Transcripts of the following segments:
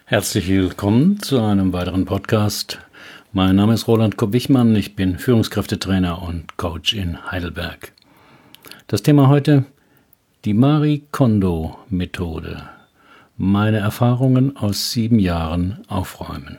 Herzlich willkommen zu einem weiteren Podcast. Mein Name ist Roland Kopp-Wichmann, ich bin Führungskräftetrainer und Coach in Heidelberg. Das Thema heute: die Marie Kondo-Methode. Meine Erfahrungen aus 7 Jahren Aufräumen.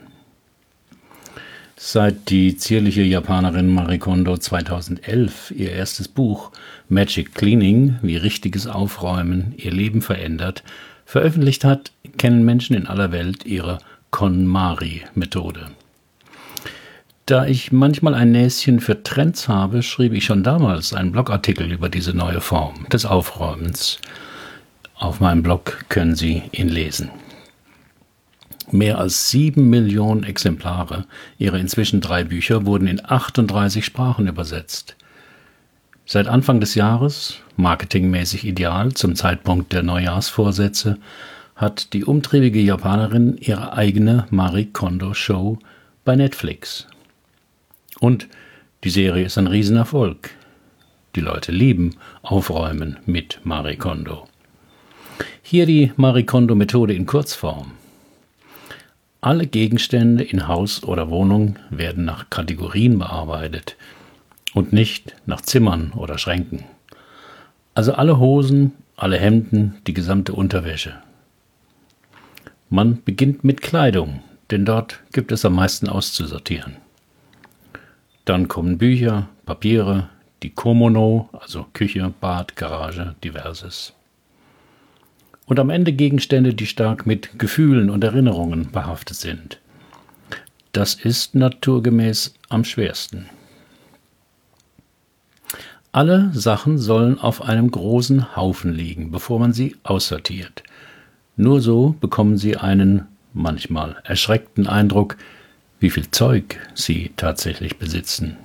Seit die zierliche Japanerin Marie Kondo 2011 ihr erstes Buch Magic Cleaning, wie richtiges Aufräumen ihr Leben verändert, veröffentlicht hat, kennen Menschen in aller Welt ihre KonMari-Methode. Da ich manchmal ein Näschen für Trends habe, schrieb ich schon damals einen Blogartikel über diese neue Form des Aufräumens. Auf meinem Blog können Sie ihn lesen. Mehr als 7 Millionen Exemplare ihrer inzwischen 3 Bücher wurden in 38 Sprachen übersetzt. Seit Anfang des Jahres, marketingmäßig ideal zum Zeitpunkt der Neujahrsvorsätze, hat die umtriebige Japanerin ihre eigene Marie Kondo Show bei Netflix. Und die Serie ist ein Riesenerfolg. Die Leute lieben Aufräumen mit Marie Kondo. Hier die Marie Kondo Methode in Kurzform. Alle Gegenstände in Haus oder Wohnung werden nach Kategorien bearbeitet und nicht nach Zimmern oder Schränken. Also alle Hosen, alle Hemden, die gesamte Unterwäsche. Man beginnt mit Kleidung, denn dort gibt es am meisten auszusortieren. Dann kommen Bücher, Papiere, die Komono, also Küche, Bad, Garage, diverses. Und am Ende Gegenstände, die stark mit Gefühlen und Erinnerungen behaftet sind. Das ist naturgemäß am schwersten. Alle Sachen sollen auf einem großen Haufen liegen, bevor man sie aussortiert. Nur so bekommen Sie einen manchmal erschreckten Eindruck, wie viel Zeug Sie tatsächlich besitzen.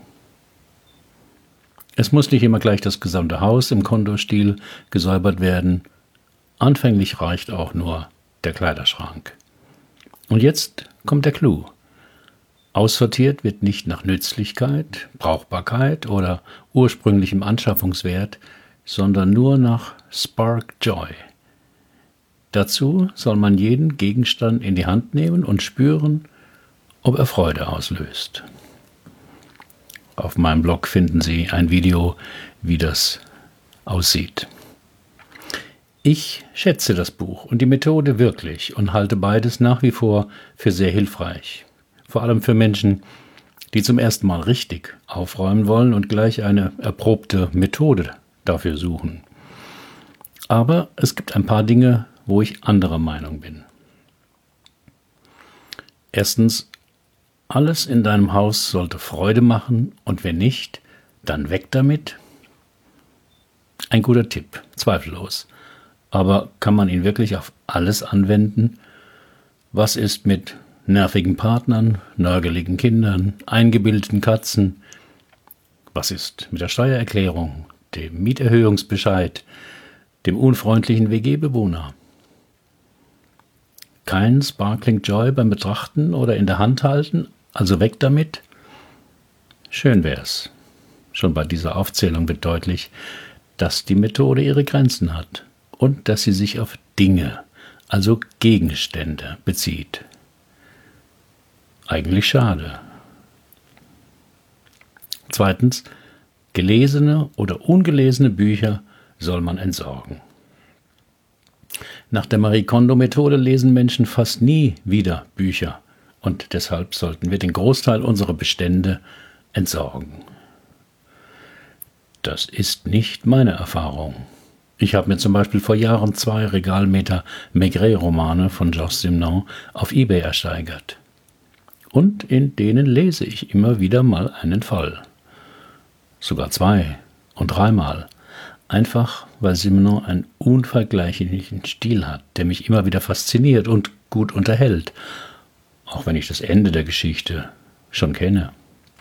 Es muss nicht immer gleich das gesamte Haus im Kondo-Stil gesäubert werden. Anfänglich reicht auch nur der Kleiderschrank. Und jetzt kommt der Clou. Aussortiert wird nicht nach Nützlichkeit, Brauchbarkeit oder ursprünglichem Anschaffungswert, sondern nur nach Spark Joy. Dazu soll man jeden Gegenstand in die Hand nehmen und spüren, ob er Freude auslöst. Auf meinem Blog finden Sie ein Video, wie das aussieht. Ich schätze das Buch und die Methode wirklich und halte beides nach wie vor für sehr hilfreich. Vor allem für Menschen, die zum ersten Mal richtig aufräumen wollen und gleich eine erprobte Methode dafür suchen. Aber es gibt ein paar Dinge, wo ich anderer Meinung bin. Erstens, alles in deinem Haus sollte Freude machen und wenn nicht, dann weg damit. Ein guter Tipp, zweifellos. Aber kann man ihn wirklich auf alles anwenden? Was ist mit nervigen Partnern, nörgeligen Kindern, eingebildeten Katzen? Was ist mit der Steuererklärung, dem Mieterhöhungsbescheid, dem unfreundlichen WG-Bewohner? Kein Sparkling Joy beim Betrachten oder in der Hand halten, also weg damit? Schön wär's. Schon bei dieser Aufzählung wird deutlich, dass die Methode ihre Grenzen hat und dass sie sich auf Dinge, also Gegenstände, bezieht. Eigentlich schade. Zweitens, gelesene oder ungelesene Bücher soll man entsorgen. Nach der Marie Kondo-Methode lesen Menschen fast nie wieder Bücher und deshalb sollten wir den Großteil unserer Bestände entsorgen. Das ist nicht meine Erfahrung. Ich habe mir zum Beispiel vor Jahren 2 Regalmeter Maigret-Romane von Georges Simenon auf eBay ersteigert. Und in denen lese ich immer wieder mal einen Fall. Sogar 2 und 3 Mal. Einfach, weil Simenon einen unvergleichlichen Stil hat, der mich immer wieder fasziniert und gut unterhält, auch wenn ich das Ende der Geschichte schon kenne.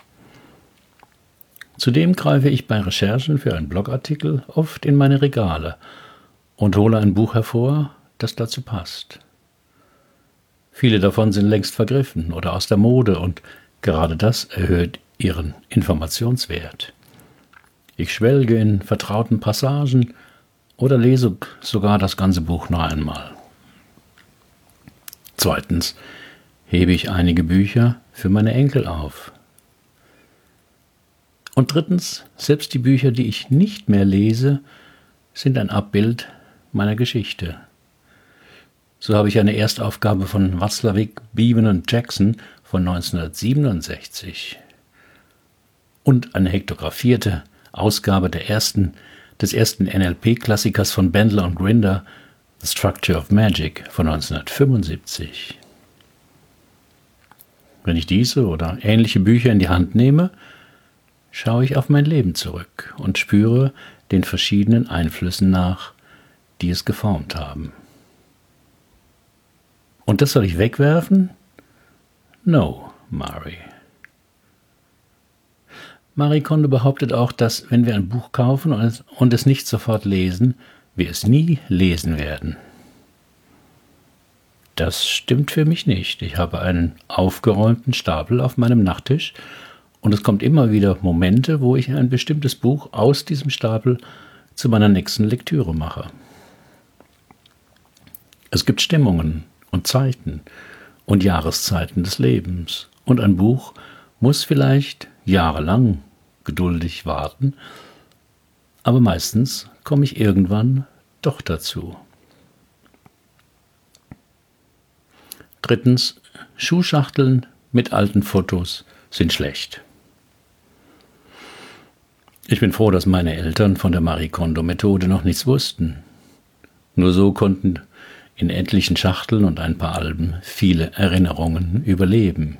Zudem greife ich bei Recherchen für einen Blogartikel oft in meine Regale und hole ein Buch hervor, das dazu passt. Viele davon sind längst vergriffen oder aus der Mode und gerade das erhöht ihren Informationswert. Ich schwelge in vertrauten Passagen oder lese sogar das ganze Buch noch einmal. Zweitens hebe ich einige Bücher für meine Enkel auf. Und drittens, selbst die Bücher, die ich nicht mehr lese, sind ein Abbild meiner Geschichte. So habe ich eine Erstaufgabe von Watzlawick, Beeman und Jackson von 1967 und eine hektografierte Ausgabe des ersten NLP-Klassikers von Bandler und Grinder, The Structure of Magic von 1975. Wenn ich diese oder ähnliche Bücher in die Hand nehme, schaue ich auf mein Leben zurück und spüre den verschiedenen Einflüssen nach, die es geformt haben. Und das soll ich wegwerfen? No, Marie. Marie Kondo behauptet auch, dass, wenn wir ein Buch kaufen und es nicht sofort lesen, wir es nie lesen werden. Das stimmt für mich nicht. Ich habe einen aufgeräumten Stapel auf meinem Nachttisch und es kommt immer wieder Momente, wo ich ein bestimmtes Buch aus diesem Stapel zu meiner nächsten Lektüre mache. Es gibt Stimmungen und Zeiten und Jahreszeiten des Lebens und ein Buch muss vielleicht jahrelang geduldig warten, aber meistens komme ich irgendwann doch dazu. Drittens, Schuhschachteln mit alten Fotos sind schlecht. Ich bin froh, dass meine Eltern von der Marie Kondo-Methode noch nichts wussten. Nur so konnten in etlichen Schachteln und ein paar Alben viele Erinnerungen überleben.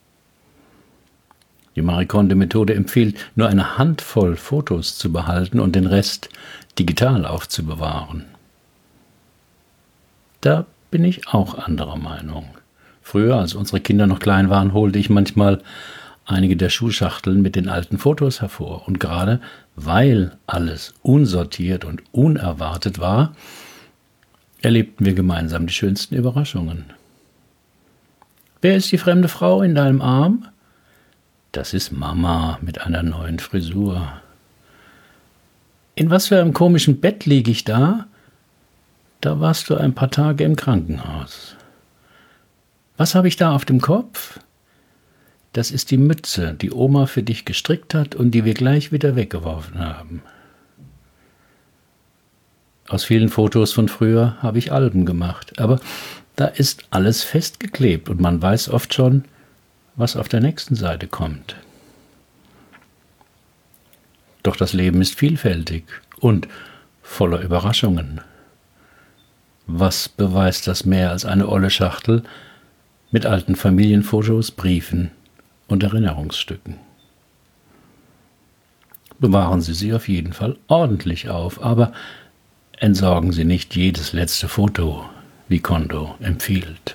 Die Marie Kondo-Methode empfiehlt, nur eine Handvoll Fotos zu behalten und den Rest digital aufzubewahren. Da bin ich auch anderer Meinung. Früher, als unsere Kinder noch klein waren, holte ich manchmal einige der Schuhschachteln mit den alten Fotos hervor. Und gerade weil alles unsortiert und unerwartet war, erlebten wir gemeinsam die schönsten Überraschungen. Wer ist die fremde Frau in deinem Arm? Das ist Mama mit einer neuen Frisur. In was für einem komischen Bett liege ich da? Da warst du ein paar Tage im Krankenhaus. Was habe ich da auf dem Kopf? Das ist die Mütze, die Oma für dich gestrickt hat und die wir gleich wieder weggeworfen haben. Aus vielen Fotos von früher habe ich Alben gemacht, aber da ist alles festgeklebt und man weiß oft schon, was auf der nächsten Seite kommt. Doch das Leben ist vielfältig und voller Überraschungen. Was beweist das mehr als eine olle Schachtel mit alten Familienfotos, Briefen und Erinnerungsstücken? Bewahren Sie sie auf jeden Fall ordentlich auf, aber entsorgen Sie nicht jedes letzte Foto, wie Kondo empfiehlt.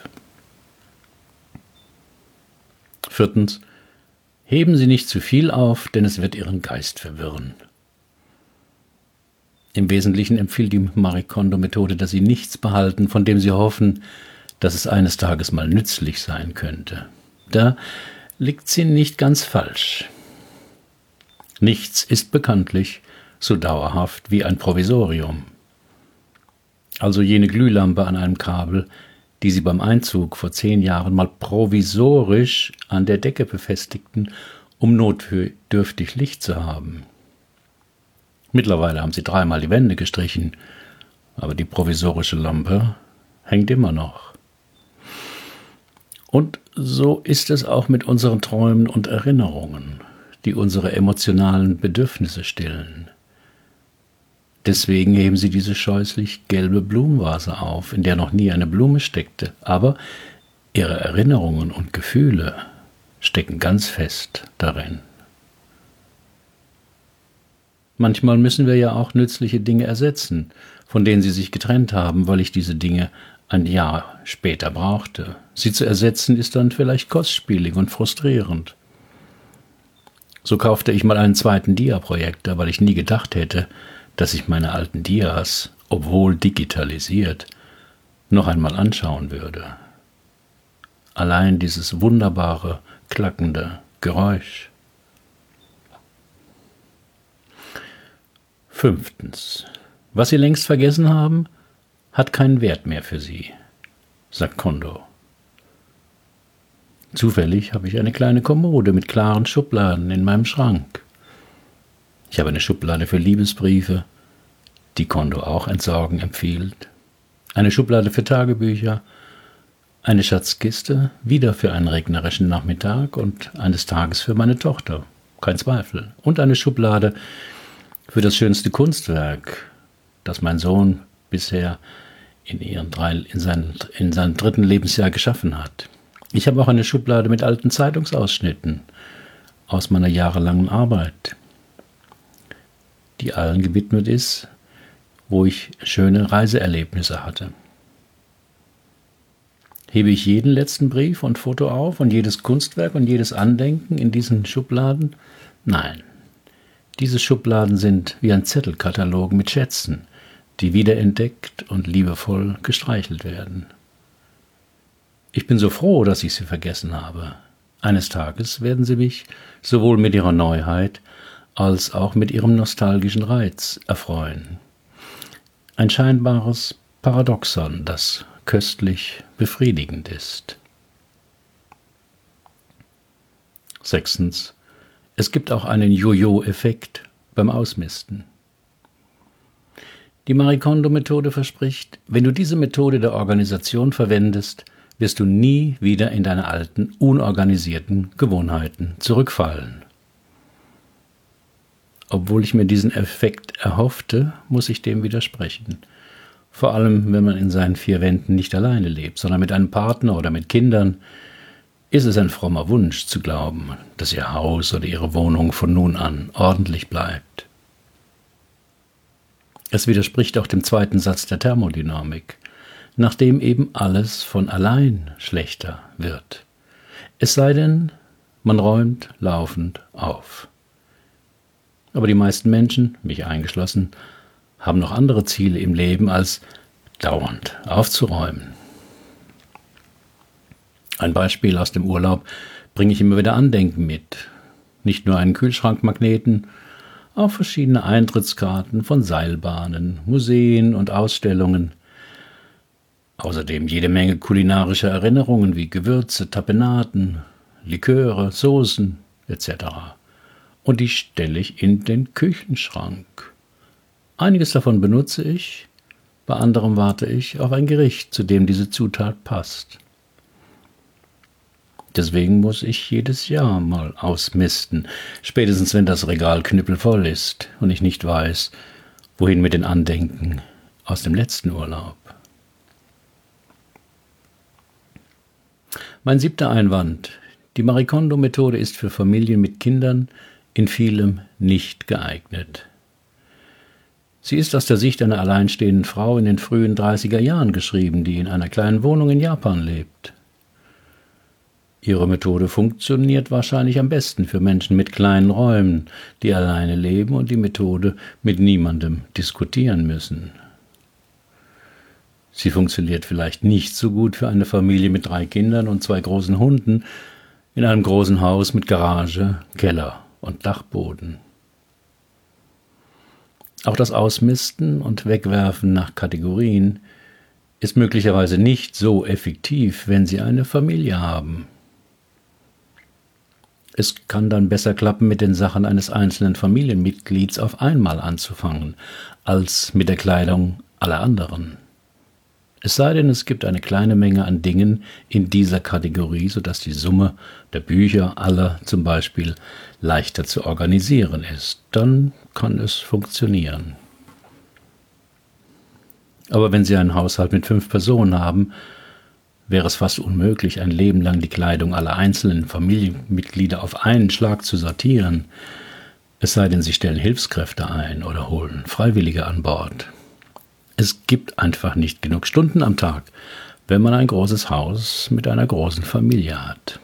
Viertens, heben Sie nicht zu viel auf, denn es wird Ihren Geist verwirren. Im Wesentlichen empfiehlt die Marie Kondo-Methode, dass Sie nichts behalten, von dem Sie hoffen, dass es eines Tages mal nützlich sein könnte. Da liegt sie nicht ganz falsch. Nichts ist bekanntlich so dauerhaft wie ein Provisorium. Also jene Glühlampe an einem Kabel, die Sie beim Einzug vor 10 Jahren mal provisorisch an der Decke befestigten, um notdürftig Licht zu haben. Mittlerweile haben Sie 3-mal die Wände gestrichen, aber die provisorische Lampe hängt immer noch. Und so ist es auch mit unseren Träumen und Erinnerungen, die unsere emotionalen Bedürfnisse stillen. Deswegen heben Sie diese scheußlich gelbe Blumenvase auf, in der noch nie eine Blume steckte, aber Ihre Erinnerungen und Gefühle stecken ganz fest darin. Manchmal müssen wir ja auch nützliche Dinge ersetzen, von denen Sie sich getrennt haben, weil ich diese Dinge ein Jahr später brauchte. Sie zu ersetzen ist dann vielleicht kostspielig und frustrierend. So kaufte ich mal einen zweiten Dia-Projektor, weil ich nie gedacht hätte, dass ich meine alten Dias, obwohl digitalisiert, noch einmal anschauen würde. Allein dieses wunderbare, klackende Geräusch. 5. Was Sie längst vergessen haben, hat keinen Wert mehr für Sie, sagt Kondo. Zufällig habe ich eine kleine Kommode mit klaren Schubladen in meinem Schrank. Ich habe eine Schublade für Liebesbriefe, die Kondo auch entsorgen empfiehlt, eine Schublade für Tagebücher, eine Schatzkiste, wieder für einen regnerischen Nachmittag und eines Tages für meine Tochter, kein Zweifel, und eine Schublade für das schönste Kunstwerk, das mein Sohn bisher in seinem 3. Lebensjahr geschaffen hat. Ich habe auch eine Schublade mit alten Zeitungsausschnitten aus meiner jahrelangen Arbeit, die allen gewidmet ist, wo ich schöne Reiseerlebnisse hatte. Hebe ich jeden letzten Brief und Foto auf und jedes Kunstwerk und jedes Andenken in diesen Schubladen? Nein, diese Schubladen sind wie ein Zettelkatalog mit Schätzen, die wiederentdeckt und liebevoll gestreichelt werden. Ich bin so froh, dass ich sie vergessen habe. Eines Tages werden sie mich sowohl mit ihrer Neuheit als auch mit ihrem nostalgischen Reiz erfreuen. Ein scheinbares Paradoxon, das köstlich befriedigend ist. 6. Es gibt auch einen Jojo-Effekt beim Ausmisten. Die Marie Kondo-Methode verspricht, wenn du diese Methode der Organisation verwendest, wirst du nie wieder in deine alten, unorganisierten Gewohnheiten zurückfallen. Obwohl ich mir diesen Effekt erhoffte, muss ich dem widersprechen. Vor allem, wenn man in seinen 4 Wänden nicht alleine lebt, sondern mit einem Partner oder mit Kindern, ist es ein frommer Wunsch zu glauben, dass ihr Haus oder ihre Wohnung von nun an ordentlich bleibt. Es widerspricht auch dem 2. Satz der Thermodynamik, nachdem eben alles von allein schlechter wird. Es sei denn, man räumt laufend auf. Aber die meisten Menschen, mich eingeschlossen, haben noch andere Ziele im Leben, als dauernd aufzuräumen. Ein Beispiel aus dem Urlaub bringe ich immer wieder Andenken mit. Nicht nur einen Kühlschrankmagneten, auch verschiedene Eintrittskarten von Seilbahnen, Museen und Ausstellungen. Außerdem jede Menge kulinarischer Erinnerungen wie Gewürze, Tapenaden, Liköre, Soßen etc. Und die stelle ich in den Küchenschrank. Einiges davon benutze ich, bei anderem warte ich auf ein Gericht, zu dem diese Zutat passt. Deswegen muss ich jedes Jahr mal ausmisten, spätestens wenn das Regal knüppelvoll ist und ich nicht weiß, wohin mit den Andenken aus dem letzten Urlaub. Mein 7. Einwand. Die Marie Kondo-Methode ist für Familien mit Kindern in vielem nicht geeignet. Sie ist aus der Sicht einer alleinstehenden Frau in den frühen 30er Jahren geschrieben, die in einer kleinen Wohnung in Japan lebt. Ihre Methode funktioniert wahrscheinlich am besten für Menschen mit kleinen Räumen, die alleine leben und die Methode mit niemandem diskutieren müssen. Sie funktioniert vielleicht nicht so gut für eine Familie mit 3 Kindern und 2 großen Hunden in einem großen Haus mit Garage, Keller und Dachboden. Auch das Ausmisten und Wegwerfen nach Kategorien ist möglicherweise nicht so effektiv, wenn Sie eine Familie haben. Es kann dann besser klappen, mit den Sachen eines einzelnen Familienmitglieds auf einmal anzufangen, als mit der Kleidung aller anderen. Es sei denn, es gibt eine kleine Menge an Dingen in dieser Kategorie, sodass die Summe der Bücher aller zum Beispiel leichter zu organisieren ist. Dann kann es funktionieren. Aber wenn Sie einen Haushalt mit 5 Personen haben, wäre es fast unmöglich, ein Leben lang die Kleidung aller einzelnen Familienmitglieder auf einen Schlag zu sortieren. Es sei denn, Sie stellen Hilfskräfte ein oder holen Freiwillige an Bord. Es gibt einfach nicht genug Stunden am Tag, wenn man ein großes Haus mit einer großen Familie hat.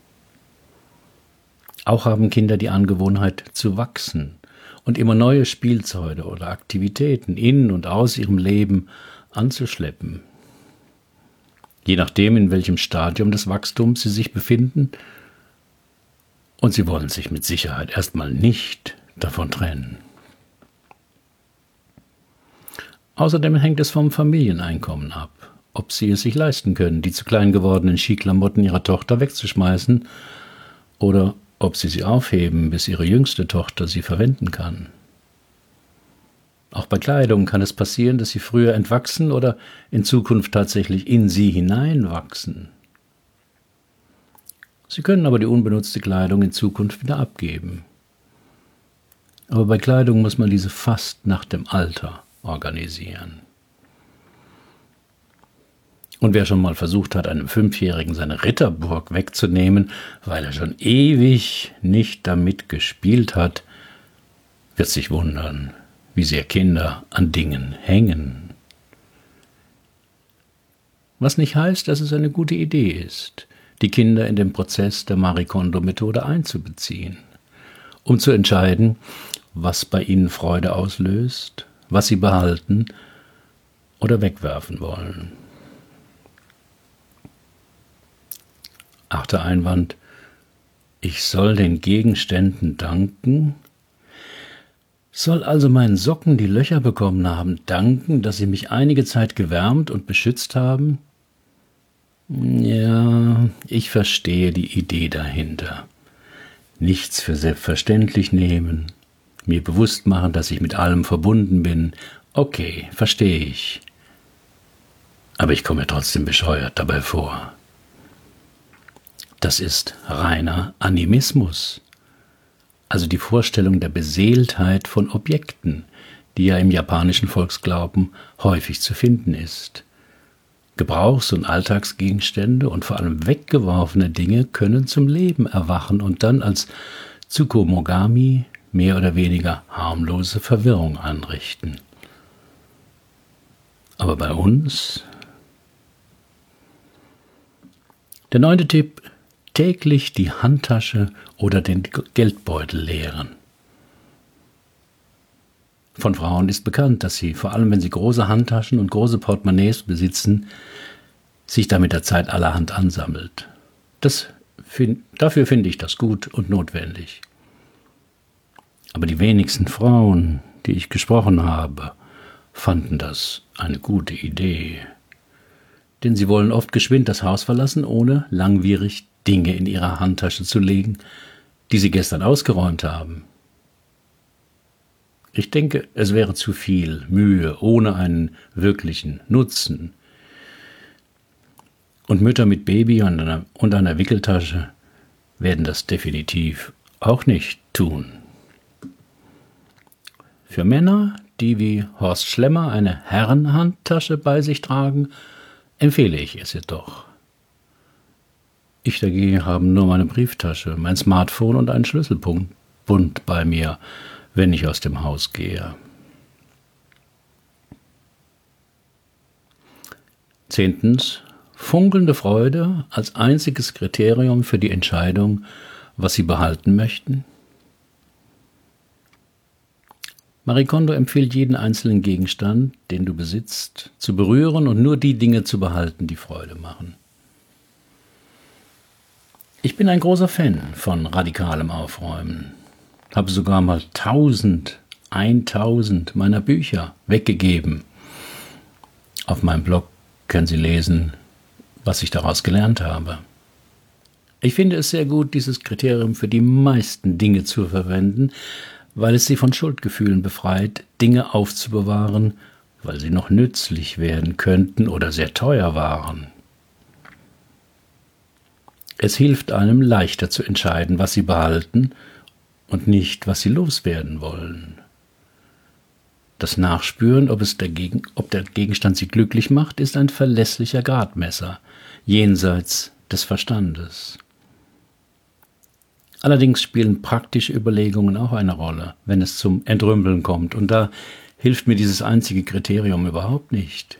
Auch haben Kinder die Angewohnheit zu wachsen und immer neue Spielzeuge oder Aktivitäten in und aus ihrem Leben anzuschleppen. Je nachdem, in welchem Stadium des Wachstums sie sich befinden, und sie wollen sich mit Sicherheit erstmal nicht davon trennen. Außerdem hängt es vom Familieneinkommen ab. ob sie es sich leisten können, die zu klein gewordenen Skiklamotten ihrer Tochter wegzuschmeißen, oder ob sie aufheben, bis ihre jüngste Tochter sie verwenden kann. Auch bei Kleidung kann es passieren, dass sie früher entwachsen oder in Zukunft tatsächlich in sie hineinwachsen. Sie können aber die unbenutzte Kleidung in Zukunft wieder abgeben. Aber bei Kleidung muss man diese fast nach dem Alter organisieren. Und wer schon mal versucht hat, einem 5-Jährigen seine Ritterburg wegzunehmen, weil er schon ewig nicht damit gespielt hat, wird sich wundern, wie sehr Kinder an Dingen hängen. Was nicht heißt, dass es eine gute Idee ist, die Kinder in den Prozess der Marie Kondo-Methode einzubeziehen, um zu entscheiden, was bei ihnen Freude auslöst, was sie behalten oder wegwerfen wollen. 8. Einwand: Ich soll den Gegenständen danken? Soll also meinen Socken, die Löcher bekommen haben, danken, dass sie mich einige Zeit gewärmt und beschützt haben? Ja, ich verstehe die Idee dahinter. Nichts für selbstverständlich nehmen, mir bewusst machen, dass ich mit allem verbunden bin. Okay, verstehe ich. Aber ich komme mir trotzdem bescheuert dabei vor. Das ist reiner Animismus, also die Vorstellung der Beseeltheit von Objekten, die ja im japanischen Volksglauben häufig zu finden ist. Gebrauchs- und Alltagsgegenstände und vor allem weggeworfene Dinge können zum Leben erwachen und dann als Tsukumogami mehr oder weniger harmlose Verwirrung anrichten. Aber bei uns? Der 9. Tipp: täglich die Handtasche oder den Geldbeutel leeren. Von Frauen ist bekannt, dass sie, vor allem wenn sie große Handtaschen und große Portemonnaies besitzen, sich da mit der Zeit allerhand ansammelt. Dafür finde ich das gut und notwendig. Aber die wenigsten Frauen, die ich gesprochen habe, fanden das eine gute Idee. Denn sie wollen oft geschwind das Haus verlassen, ohne langwierig Dinge in ihre Handtasche zu legen, die sie gestern ausgeräumt haben. Ich denke, es wäre zu viel Mühe ohne einen wirklichen Nutzen. Und Mütter mit Baby und einer Wickeltasche werden das definitiv auch nicht tun. Für Männer, die wie Horst Schlemmer eine Herrenhandtasche bei sich tragen, empfehle ich es jedoch. Ich dagegen habe nur meine Brieftasche, mein Smartphone und einen Schlüsselbund bei mir, wenn ich aus dem Haus gehe. 10. Funkelnde Freude als einziges Kriterium für die Entscheidung, was Sie behalten möchten. Marie Kondo empfiehlt, jeden einzelnen Gegenstand, den du besitzt, zu berühren und nur die Dinge zu behalten, die Freude machen. Ich bin ein großer Fan von radikalem Aufräumen. Habe sogar mal 1000 meiner Bücher weggegeben. Auf meinem Blog können Sie lesen, was ich daraus gelernt habe. Ich finde es sehr gut, dieses Kriterium für die meisten Dinge zu verwenden, weil es sie von Schuldgefühlen befreit, Dinge aufzubewahren, weil sie noch nützlich werden könnten oder sehr teuer waren. Es hilft einem leichter zu entscheiden, was sie behalten und nicht, was sie loswerden wollen. Das Nachspüren, ob der Gegenstand sie glücklich macht, ist ein verlässlicher Gradmesser, jenseits des Verstandes. Allerdings spielen praktische Überlegungen auch eine Rolle, wenn es zum Entrümpeln kommt, und da hilft mir dieses einzige Kriterium überhaupt nicht.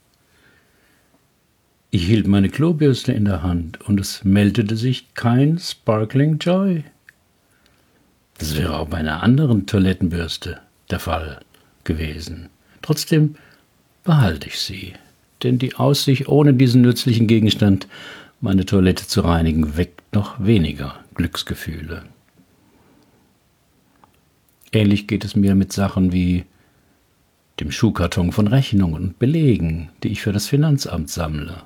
Ich hielt meine Klobürste in der Hand und es meldete sich kein Sparkling Joy. Das wäre auch bei einer anderen Toilettenbürste der Fall gewesen. Trotzdem behalte ich sie, denn die Aussicht, ohne diesen nützlichen Gegenstand meine Toilette zu reinigen, weckt noch weniger Glücksgefühle. Ähnlich geht es mir mit Sachen wie dem Schuhkarton von Rechnungen und Belegen, die ich für das Finanzamt sammle,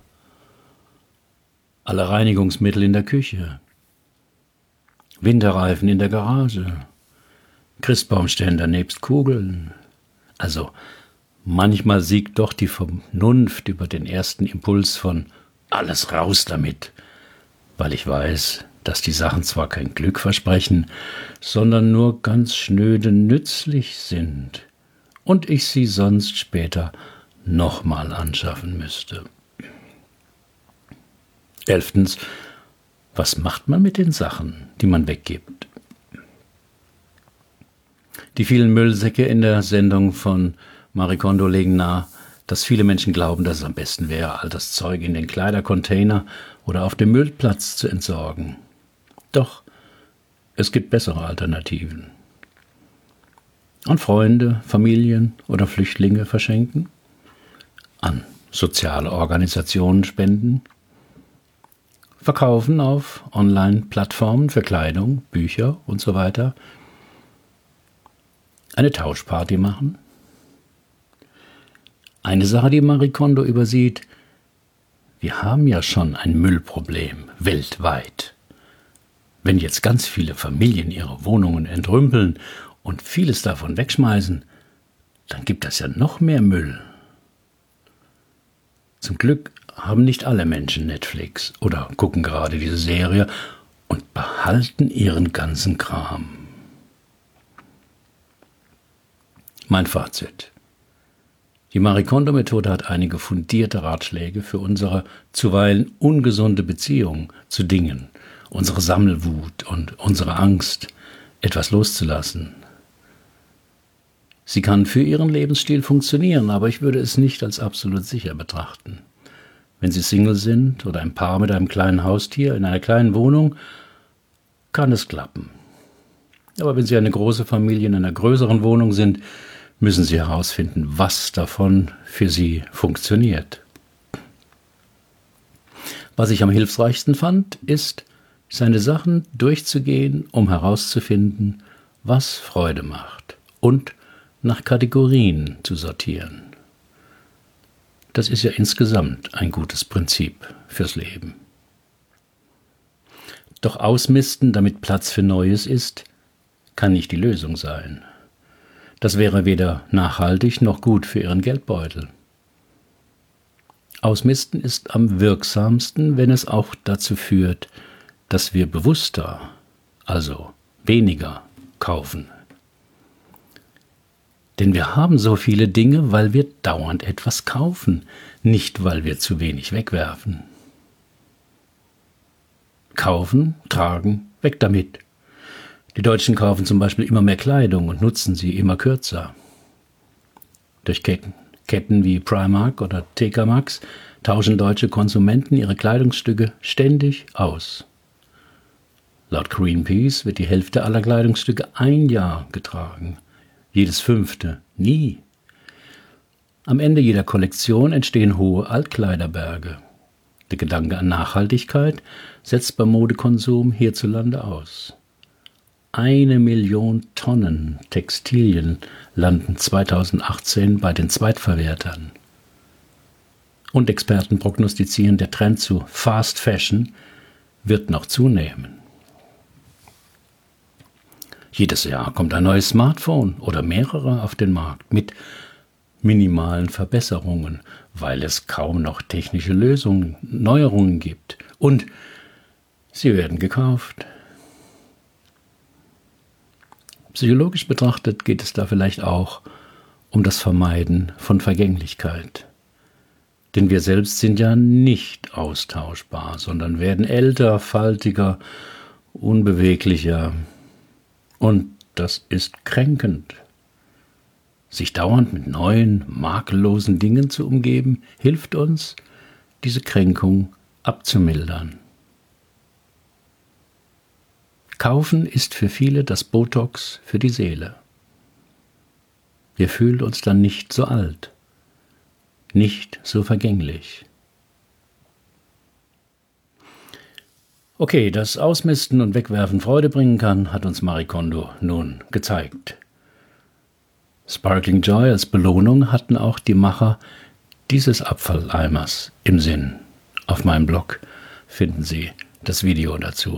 alle Reinigungsmittel in der Küche, Winterreifen in der Garage, Christbaumständer nebst Kugeln. Also manchmal siegt doch die Vernunft über den ersten Impuls von alles raus damit, weil ich weiß, dass die Sachen zwar kein Glück versprechen, sondern nur ganz schnöde nützlich sind und ich sie sonst später nochmal anschaffen müsste. 11. Was macht man mit den Sachen, die man weggibt? Die vielen Müllsäcke in der Sendung von Marie Kondo legen nahe, dass viele Menschen glauben, dass es am besten wäre, all das Zeug in den Kleidercontainer oder auf dem Müllplatz zu entsorgen. Doch es gibt bessere Alternativen. An Freunde, Familien oder Flüchtlinge verschenken, an soziale Organisationen spenden, verkaufen auf Online-Plattformen für Kleidung, Bücher und so weiter, eine Tauschparty machen. Eine Sache, die Marie Kondo übersieht: Wir haben ja schon ein Müllproblem weltweit. Wenn jetzt ganz viele Familien ihre Wohnungen entrümpeln und vieles davon wegschmeißen, dann gibt das ja noch mehr Müll. Zum Glück haben nicht alle Menschen Netflix oder gucken gerade diese Serie und behalten ihren ganzen Kram. Mein Fazit: Die Marie Kondo-Methode hat einige fundierte Ratschläge für unsere zuweilen ungesunde Beziehung zu Dingen, unsere Sammelwut und unsere Angst, etwas loszulassen. Sie kann für Ihren Lebensstil funktionieren, aber ich würde es nicht als absolut sicher betrachten. Wenn Sie Single sind oder ein Paar mit einem kleinen Haustier in einer kleinen Wohnung, kann es klappen. Aber wenn Sie eine große Familie in einer größeren Wohnung sind, müssen Sie herausfinden, was davon für Sie funktioniert. Was ich am hilfreichsten fand, ist, seine Sachen durchzugehen, um herauszufinden, was Freude macht und nach Kategorien zu sortieren. Das ist ja insgesamt ein gutes Prinzip fürs Leben. Doch ausmisten, damit Platz für Neues ist, kann nicht die Lösung sein. Das wäre weder nachhaltig noch gut für Ihren Geldbeutel. Ausmisten ist am wirksamsten, wenn es auch dazu führt, dass wir bewusster, also weniger, kaufen. Denn wir haben so viele Dinge, weil wir dauernd etwas kaufen, nicht weil wir zu wenig wegwerfen. Kaufen, tragen, weg damit. Die Deutschen kaufen zum Beispiel immer mehr Kleidung und nutzen sie immer kürzer. Durch Ketten wie Primark oder TK Maxx tauschen deutsche Konsumenten ihre Kleidungsstücke ständig aus. Laut Greenpeace wird die Hälfte aller Kleidungsstücke ein Jahr getragen, jedes 5. nie. Am Ende jeder Kollektion entstehen hohe Altkleiderberge. Der Gedanke an Nachhaltigkeit setzt beim Modekonsum hierzulande aus. 1 Million Tonnen Textilien landen 2018 bei den Zweitverwertern. Und Experten prognostizieren, der Trend zu Fast Fashion wird noch zunehmen. Jedes Jahr kommt ein neues Smartphone oder mehrere auf den Markt mit minimalen Verbesserungen, weil es kaum noch technische Neuerungen gibt. Und sie werden gekauft. Psychologisch betrachtet geht es da vielleicht auch um das Vermeiden von Vergänglichkeit. Denn wir selbst sind ja nicht austauschbar, sondern werden älter, faltiger, unbeweglicher. Und das ist kränkend. Sich dauernd mit neuen, makellosen Dingen zu umgeben, hilft uns, diese Kränkung abzumildern. Kaufen ist für viele das Botox für die Seele. Wir fühlen uns dann nicht so alt, nicht so vergänglich. Okay, dass Ausmisten und Wegwerfen Freude bringen kann, hat uns Marie Kondo nun gezeigt. Sparkling Joy als Belohnung hatten auch die Macher dieses Abfalleimers im Sinn. Auf meinem Blog finden Sie das Video dazu.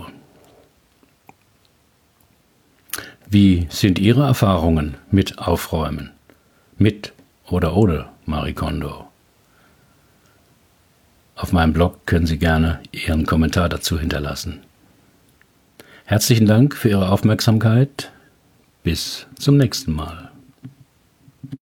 Wie sind Ihre Erfahrungen mit Aufräumen? Mit oder ohne Marie Kondo? Auf meinem Blog können Sie gerne Ihren Kommentar dazu hinterlassen. Herzlichen Dank für Ihre Aufmerksamkeit. Bis zum nächsten Mal.